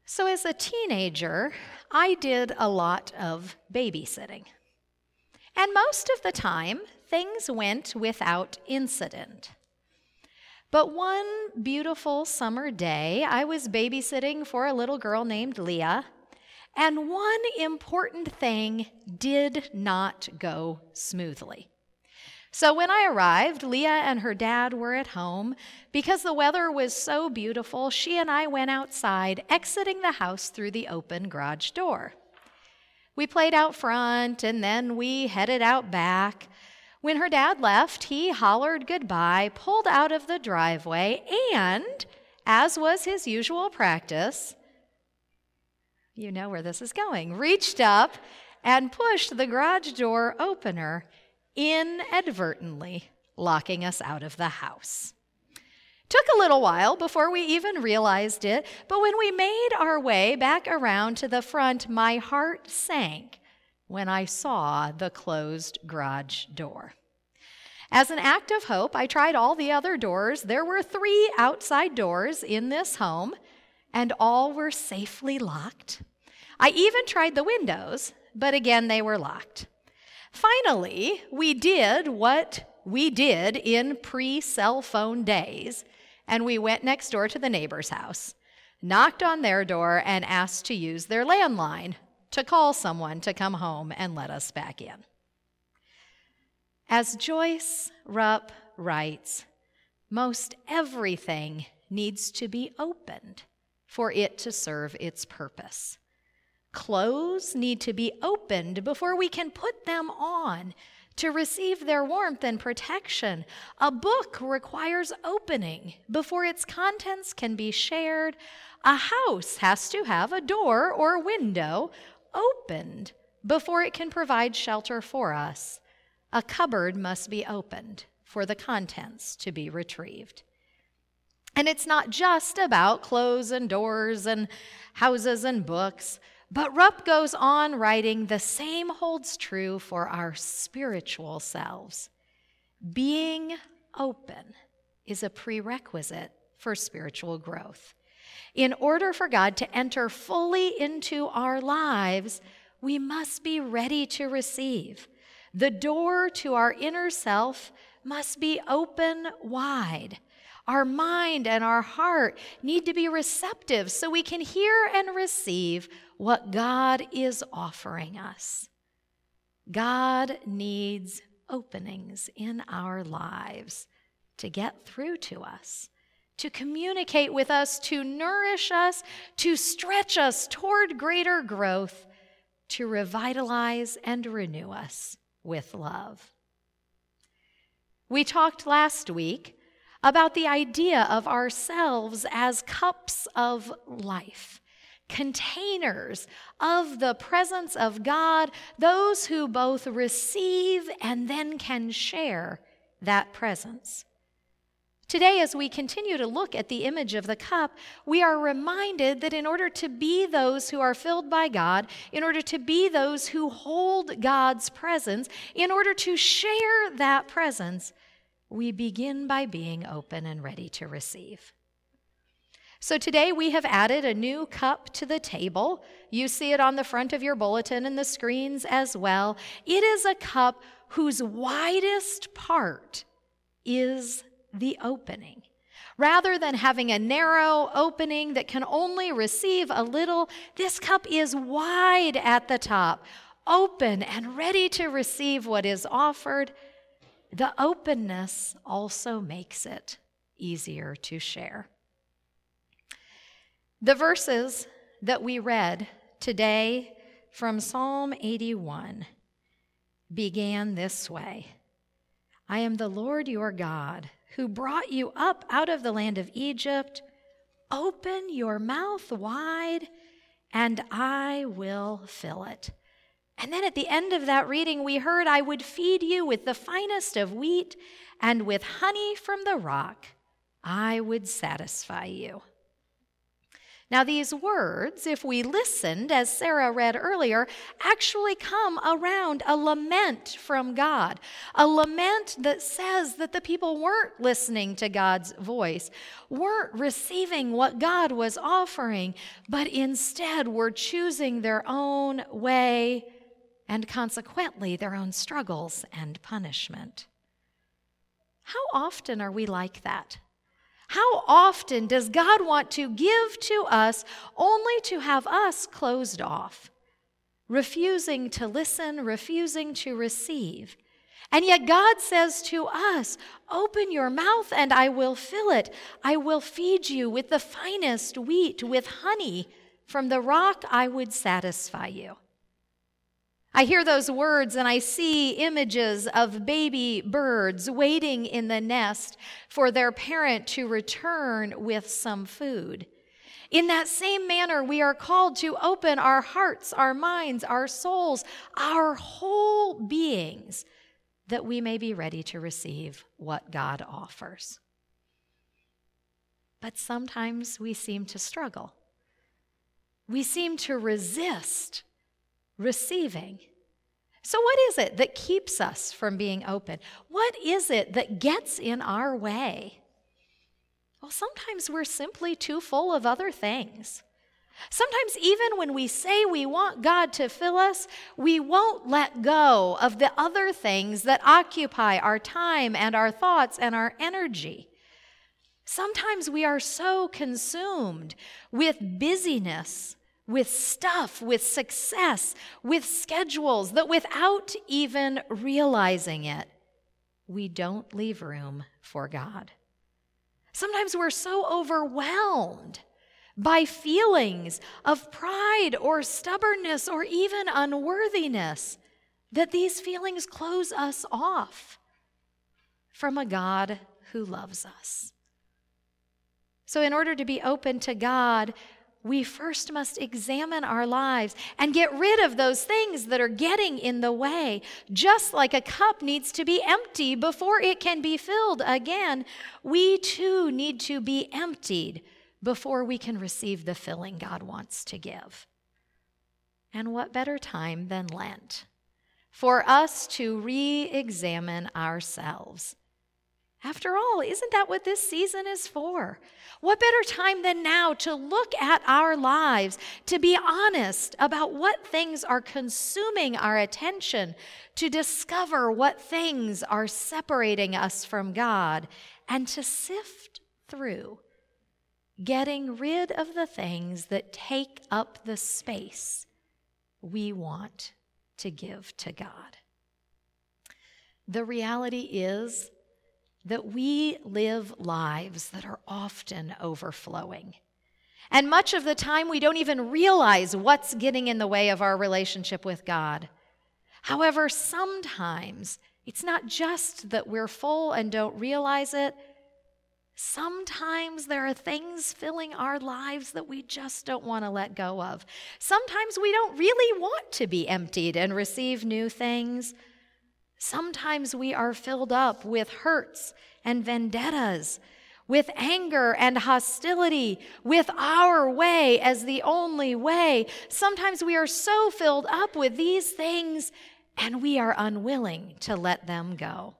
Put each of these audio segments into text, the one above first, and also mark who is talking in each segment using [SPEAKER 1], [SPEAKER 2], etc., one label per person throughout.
[SPEAKER 1] So as a teenager, I did a lot of babysitting. And most of the time, things went without incident. But one beautiful summer day, I was babysitting for a little girl named Leah, and one important thing did not go smoothly. So when I arrived, Leah and her dad were at home. Because the weather was so beautiful, she and I went outside, exiting the house through the open garage door. We played out front, and then we headed out back. When her dad left, he hollered goodbye, pulled out of the driveway, and, as was his usual practice, you know where this is going, reached up and pushed the garage door opener, inadvertently locking us out of the house. Took a little while before we even realized it, but when we made our way back around to the front, my heart sank when I saw the closed garage door. As an act of hope, I tried all the other doors. There were 3 outside doors in this home, and all were safely locked. I even tried the windows, but again, they were locked. Finally, we did what we did in pre-cell phone days, and we went next door to the neighbor's house, knocked on their door, and asked to use their landline to call someone to come home and let us back in. As Joyce Rupp writes, most everything needs to be opened for it to serve its purpose. Clothes need to be opened before we can put them on to receive their warmth and protection. A book requires opening before its contents can be shared. A house has to have a door or window opened before it can provide shelter for us. A cupboard must be opened for the contents to be retrieved. And it's not just about clothes and doors and houses and books, but Rupp goes on writing, the same holds true for our spiritual selves. Being open is a prerequisite for spiritual growth. In order for God to enter fully into our lives, we must be ready to receive. The door to our inner self must be open wide. Our mind and our heart need to be receptive so we can hear and receive what God is offering us. God needs openings in our lives to get through to us, to communicate with us, to nourish us, to stretch us toward greater growth, to revitalize and renew us with love. We talked last week about the idea of ourselves as cups of life, containers of the presence of God, those who both receive and then can share that presence. Today, as we continue to look at the image of the cup, we are reminded that in order to be those who are filled by God, in order to be those who hold God's presence, in order to share that presence, we begin by being open and ready to receive. So today we have added a new cup to the table. You see it on the front of your bulletin and the screens as well. It is a cup whose widest part is the opening. Rather than having a narrow opening that can only receive a little, this cup is wide at the top, open and ready to receive what is offered. The openness also makes it easier to share. The verses that we read today from Psalm 81 began this way. I am the Lord your God, who brought you up out of the land of Egypt. Open your mouth wide, and I will fill it. And then at the end of that reading, we heard, I would feed you with the finest of wheat, and with honey from the rock, I would satisfy you. Now, these words, if we listened, as Sarah read earlier, actually come around a lament from God, a lament that says that the people weren't listening to God's voice, weren't receiving what God was offering, but instead were choosing their own way and consequently their own struggles and punishment. How often are we like that? How often does God want to give to us only to have us closed off, refusing to listen, refusing to receive? And yet God says to us, open your mouth and I will fill it. I will feed you with the finest wheat, with honey. From the rock I would satisfy you. I hear those words and I see images of baby birds waiting in the nest for their parent to return with some food. In that same manner, we are called to open our hearts, our minds, our souls, our whole beings, that we may be ready to receive what God offers. But sometimes we seem to struggle. We seem to resist receiving. So what is it that keeps us from being open? What is it that gets in our way? Well, sometimes we're simply too full of other things. Sometimes even when we say we want God to fill us, we won't let go of the other things that occupy our time and our thoughts and our energy. Sometimes we are so consumed with busyness, with stuff, with success, with schedules, that without even realizing it, we don't leave room for God. Sometimes we're so overwhelmed by feelings of pride or stubbornness or even unworthiness that these feelings close us off from a God who loves us. So in order to be open to God, we first must examine our lives and get rid of those things that are getting in the way. Just like a cup needs to be empty before it can be filled again, we too need to be emptied before we can receive the filling God wants to give. And what better time than Lent for us to re-examine ourselves? After all, isn't that what this season is for? What better time than now to look at our lives, to be honest about what things are consuming our attention, to discover what things are separating us from God, and to sift through, getting rid of the things that take up the space we want to give to God. The reality is that we live lives that are often overflowing. And much of the time, we don't even realize what's getting in the way of our relationship with God. However, sometimes it's not just that we're full and don't realize it. Sometimes there are things filling our lives that we just don't want to let go of. Sometimes we don't really want to be emptied and receive new things. Sometimes we are filled up with hurts and vendettas, with anger and hostility, with our way as the only way. Sometimes we are so filled up with these things and we are unwilling to let them go.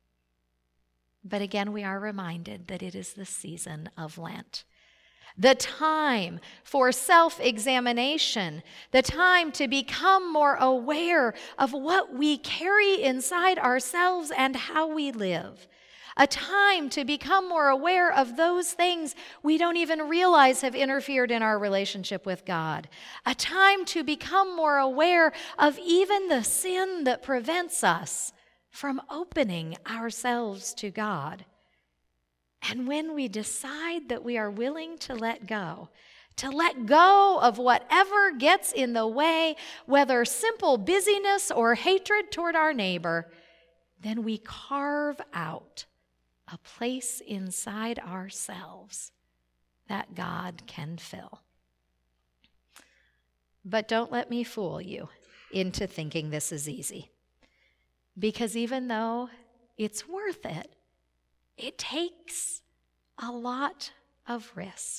[SPEAKER 1] But again, we are reminded that it is the season of Lent. The time for self-examination, the time to become more aware of what we carry inside ourselves and how we live. A time to become more aware of those things we don't even realize have interfered in our relationship with God. A time to become more aware of even the sin that prevents us from opening ourselves to God. And when we decide that we are willing to let go of whatever gets in the way, whether simple busyness or hatred toward our neighbor, then we carve out a place inside ourselves that God can fill. But don't let me fool you into thinking this is easy. Because even though it's worth it, it takes a lot of risk.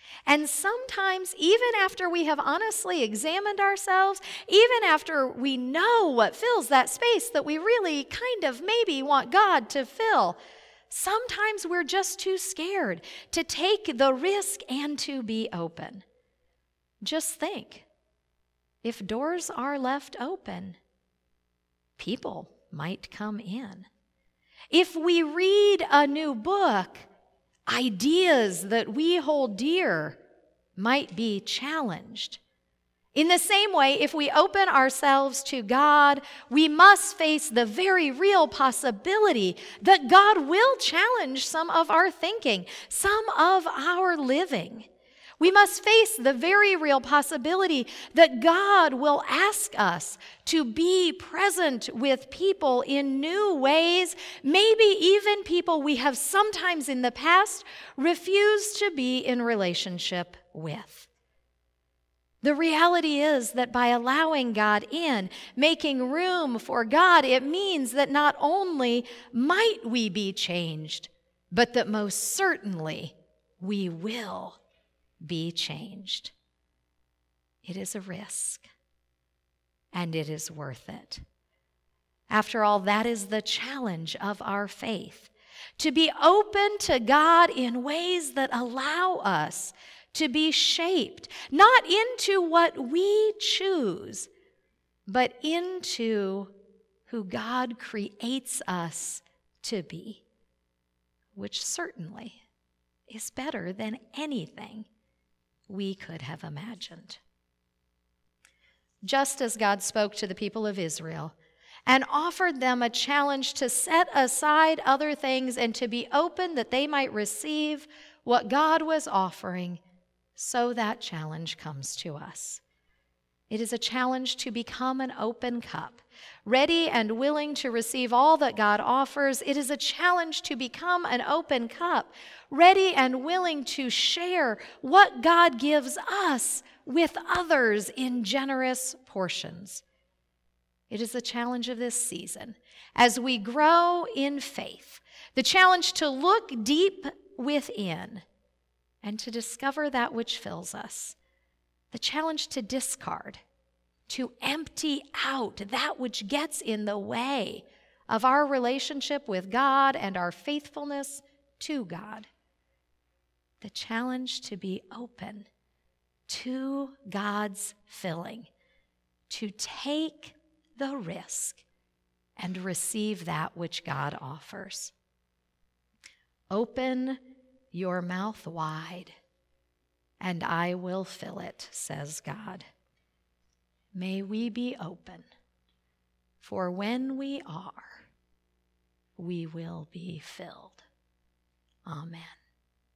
[SPEAKER 1] And sometimes, even after we have honestly examined ourselves, even after we know what fills that space that we really kind of maybe want God to fill, sometimes we're just too scared to take the risk and to be open. Just think, if doors are left open, people might come in. If we read a new book, ideas that we hold dear might be challenged. In the same way, if we open ourselves to God, we must face the very real possibility that God will challenge some of our thinking, some of our living. We must face the very real possibility that God will ask us to be present with people in new ways, maybe even people we have sometimes in the past refused to be in relationship with. The reality is that by allowing God in, making room for God, it means that not only might we be changed, but that most certainly we will be changed. It is a risk, and it is worth it. After all, that is the challenge of our faith, to be open to God in ways that allow us to be shaped, not into what we choose, but into who God creates us to be, which certainly is better than anything we could have imagined. Just as God spoke to the people of Israel and offered them a challenge to set aside other things and to be open that they might receive what God was offering, so that challenge comes to us. It is a challenge to become an open cup, ready and willing to receive all that God offers. It is a challenge to become an open cup, ready and willing to share what God gives us with others in generous portions. It is the challenge of this season as we grow in faith, the challenge to look deep within and to discover that which fills us. The challenge to discard, to empty out that which gets in the way of our relationship with God and our faithfulness to God. The challenge to be open to God's filling, to take the risk and receive that which God offers. Open your mouth wide, and I will fill it, says God. May we be open, for when we are, we will be filled. Amen.